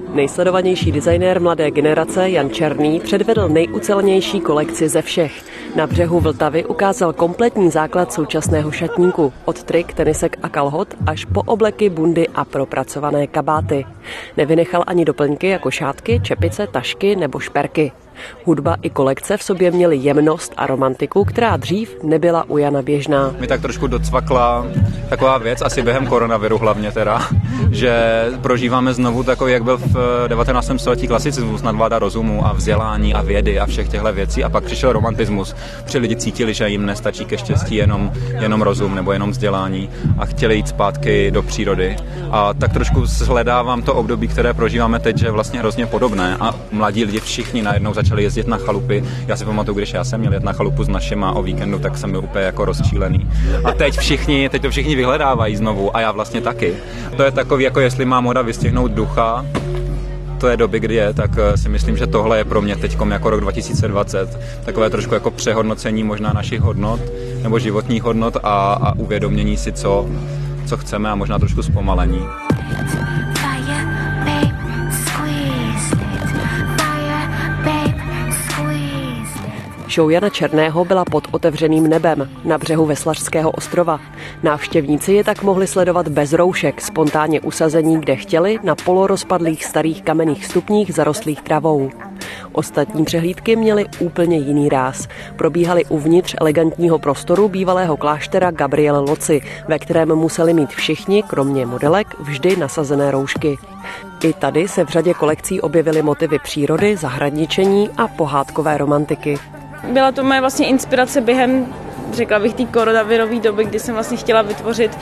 Nejsledovanější designér mladé generace Jan Černý předvedl nejucelenější kolekci ze všech. Na břehu Vltavy ukázal kompletní základ současného šatníku. Od trik, tenisek a kalhot až po obleky, bundy a propracované kabáty. Nevynechal ani doplňky jako šátky, čepice, tašky nebo šperky. Hudba i kolekce v sobě měly jemnost a romantiku, která dřív nebyla u Jana běžná. Mi tak trošku docvakla taková věc, asi během koronaviru hlavně teda, že prožíváme znovu takový, jak byl v 19. století klasicismus, nadvláda rozumu a vzdělání a vědy a všech těchto věcí, a pak přišel romantismus, protože lidi cítili, že jim nestačí ke štěstí jenom rozum nebo jenom vzdělání a chtěli jít zpátky do přírody. A tak trošku shledávám to období, které prožíváme teď, že je vlastně hrozně podobné, a mladí lidi všichni najednou začali jezdit na chalupy. Já si pamatuju, když já jsem měl jet na chalupu s našima o víkendu, tak jsem byl úplně jako rozčílený. A teď to všichni vyhledávají znovu, a já vlastně taky. To je takový, jako jestli má moda vystihnout ducha té doby, kdy je, tak si myslím, že tohle je pro mě teďkom jako rok 2020. Takové trošku jako přehodnocení možná našich hodnot nebo životních hodnot a uvědomění si, co chceme, a možná trošku zpomalení. Show Jana Černého byla pod otevřeným nebem na břehu Veslařského ostrova. Návštěvníci je tak mohli sledovat bez roušek, spontánně usazení, kde chtěli, na polorozpadlých starých kamenných stupních zarostlých travou. Ostatní přehlídky měly úplně jiný ráz. Probíhaly uvnitř elegantního prostoru bývalého kláštera Gabriel Loci, ve kterém museli mít všichni, kromě modelek, vždy nasazené roušky. I tady se v řadě kolekcí objevily motivy přírody, zahradničení a pohádkové romantiky. Byla to moje vlastně inspirace během, řekla bych, té koronavirové doby, kdy jsem vlastně chtěla vytvořit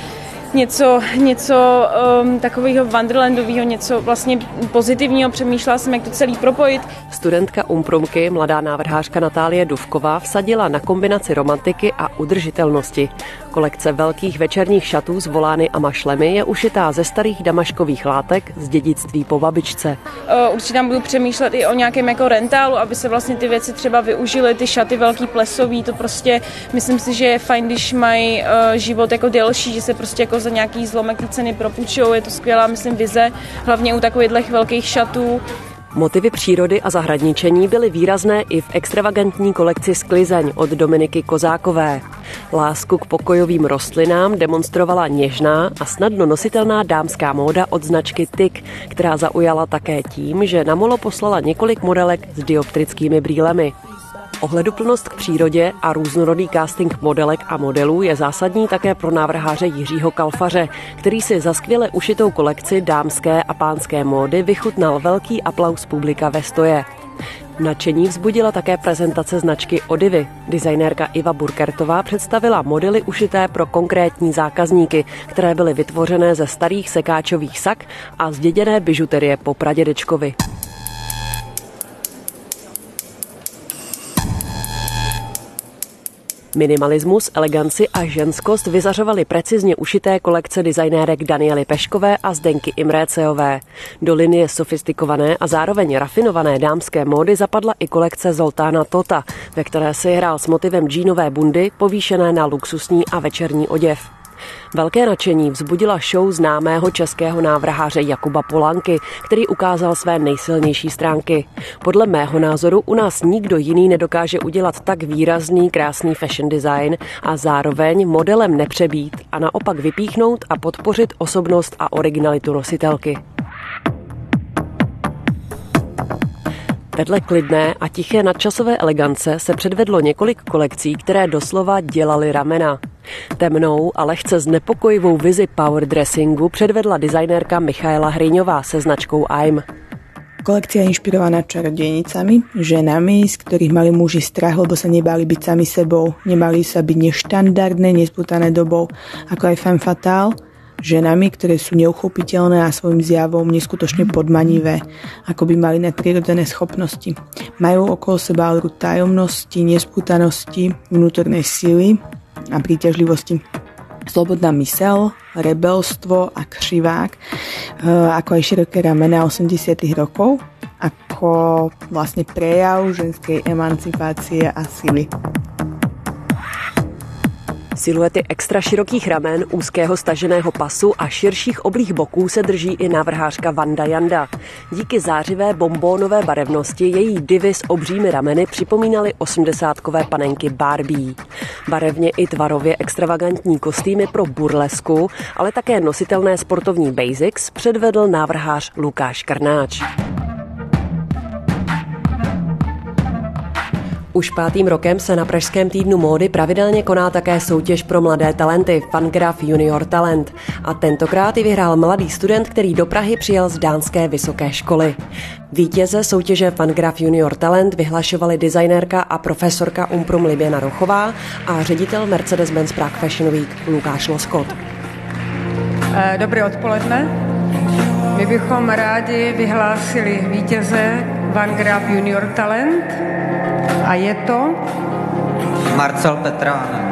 něco takového wonderlandového, něco vlastně pozitivního. Přemýšlela jsem, jak to celý propojit. Studentka Umprumky, mladá návrhářka Natálie Dufková, vsadila na kombinaci romantiky a udržitelnosti. Kolekce velkých večerních šatů z volány a mašlemi je ušitá ze starých damaškových látek z dědictví po babičce. Určitě tam budu přemýšlet i o nějakém jako rentálu, aby se vlastně ty věci třeba využily, ty šaty velký plesový, to prostě myslím si, že je fajn, když mají život jako delší, že se prostě jako za nějaký zlomek ty ceny propůjčujou, je to skvělá, myslím, vize, hlavně u takových velkých šatů. Motivy přírody a zahradničení byly výrazné i v extravagantní kolekci Sklizeň od Dominiky Kozákové. Lásku k pokojovým rostlinám demonstrovala něžná a snadno nositelná dámská móda od značky TIK, která zaujala také tím, že na molo poslala několik modelek s dioptrickými brýlemi. Ohleduplnost k přírodě a různorodý casting modelek a modelů je zásadní také pro návrháře Jiřího Kalfaře, který si za skvěle ušitou kolekci dámské a pánské módy vychutnal velký aplaus publika ve stoje. Nadšení vzbudila také prezentace značky Odivy. Designérka Iva Burkertová představila modely ušité pro konkrétní zákazníky, které byly vytvořené ze starých sekáčových sak a zděděné bižuterie po pradědečkovi. Minimalismus, eleganci a ženskost vyzařovaly precizně ušité kolekce designérek Daniely Peškové a Zdenky Imréceové. Do linie sofistikované a zároveň rafinované dámské módy zapadla i kolekce Zoltána Tota, ve které si hrál s motivem džínové bundy povýšené na luxusní a večerní oděv. Velké nadšení vzbudila show známého českého návrháře Jakuba Polánky, který ukázal své nejsilnější stránky. Podle mého názoru u nás nikdo jiný nedokáže udělat tak výrazný, krásný fashion design a zároveň modelem nepřebít a naopak vypíchnout a podpořit osobnost a originalitu nositelky. Vedle klidné a tiché nadčasové elegance se předvedlo několik kolekcí, které doslova dělaly ramena. Temnou a lehce znepokojivou vizi power dressingu předvedla designérka Michaela Hryňová se značkou AIM. Kolekcia je inšpirovaná čarodejnicami, ženami, z ktorých mali muži strach, lebo sa nebali byť sami sebou, nebali sa byť neštandardné, nespútané dobou, ako aj femme fatale, ženami, ktoré sú neuchopiteľné a svojim zjavom neskutočne podmanivé, ako by mali nadprirodzené schopnosti. Majú okolo seba auru tajomnosti, nespútanosti, vnútornej sily a príťažlivosti. Slobodná myseľ, rebelstvo a křivák, ako aj široké ramena 80. rokov, ako vlastne prejav ženskej emancipácie a sily. Siluety extra širokých ramen, úzkého staženého pasu a širších oblých boků se drží i návrhářka Vanda Janda. Díky zářivé bombónové barevnosti její divy s obřími rameny připomínaly 80kové panenky Barbie. Barevně i tvarově extravagantní kostýmy pro burlesku, ale také nositelné sportovní basics předvedl návrhář Lukáš Krnáč. Už 5. rokem se na pražském týdnu módy pravidelně koná také soutěž pro mladé talenty Fangraph Junior Talent. A tentokrát ji vyhrál mladý student, který do Prahy přijel z dánské vysoké školy. Vítěze soutěže Fangraph Junior Talent vyhlašovali designérka a profesorka Umprum Liběna Rochová a ředitel Mercedes-Benz Prague Fashion Week Lukáš Loskot. Dobré odpoledne. My bychom rádi vyhlásili vítěze Fangraph Junior Talent. A je to Marcel Petrán.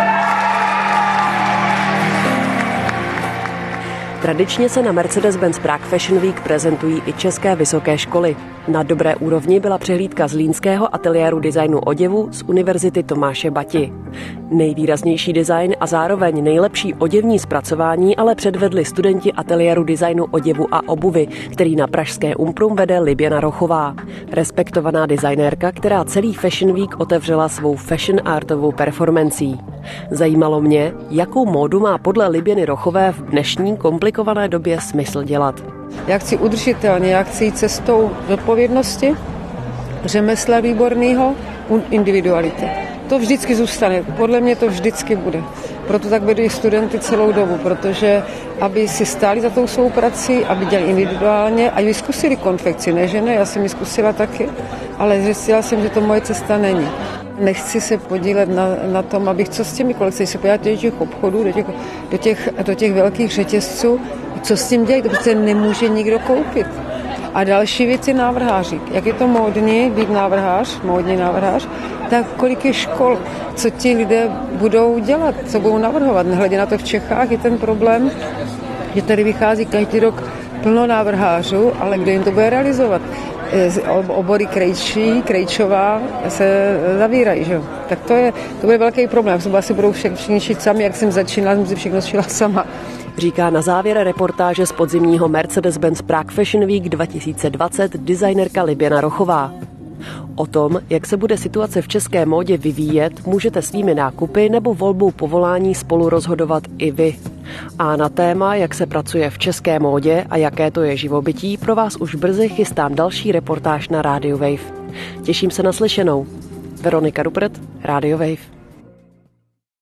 Tradičně se na Mercedes-Benz Prague Fashion Week prezentují i české vysoké školy. Na dobré úrovni byla přehlídka z línského ateliéru designu oděvu z Univerzity Tomáše Bati. Nejvýraznější design a zároveň nejlepší oděvní zpracování ale předvedli studenti ateliéru designu oděvu a obuvy, který na pražské Umprum vede Liběna Rochová. Respektovaná designérka, která celý Fashion Week otevřela svou fashion artovou performancí. Zajímalo mě, jakou módu má podle Liběny Rochové v dnešní komplikované době smysl dělat. Já chci udržitelně, já chci jít cestou zodpovědnosti, řemesla výborného, individuality. To vždycky zůstane, podle mě to vždycky bude. Proto tak vedu i studenty celou dobu, protože aby si stáli za tou svou prací, aby dělali individuálně a aby zkusili konfekci, ne, že ne, já jsem ji zkusila taky, ale zjistila jsem, že to moje cesta není. Nechci se podílet na tom, abych co s těmi kolekcemi, se podívat do těch obchodů, do těch velkých řetězců, co s tím dělají, to prostě nemůže nikdo koupit. A další věc je návrháři. Jak je to módní být návrhář, módní návrhář, tak kolik je škol, co ti lidé budou dělat, co budou navrhovat. Nehledě na to v Čechách je ten problém, že tady vychází každý rok plno návrhářů, ale kdo jim to bude realizovat? Obory krejčová se zavírají, že jo? Tak to bude velký problém. Asi budou všichni šít sami, jak jsem začínala, jsem si všechno šila sama. Říká na závěr reportáže z podzimního Mercedes-Benz Prague Fashion Week 2020 designerka Liběna Rochová. O tom, jak se bude situace v české módě vyvíjet, můžete svými nákupy nebo volbou povolání spolu rozhodovat i vy. A na téma, jak se pracuje v české módě a jaké to je živobytí, pro vás už brzy chystám další reportáž na Radio Wave. Těším se na slyšenou. Veronika Rupert, Radio Wave.